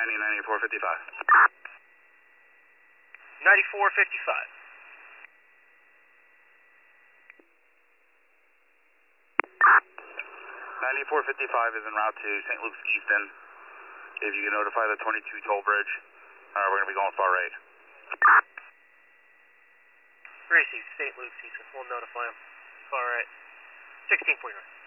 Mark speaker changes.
Speaker 1: 9455.
Speaker 2: 9455.
Speaker 1: 9455 is en route to St. Luke's Easton. If you can notify the 22 toll bridge, we're going to be going far right.
Speaker 2: Received, St. Luke's Easton. We'll notify him. Far right. 1649.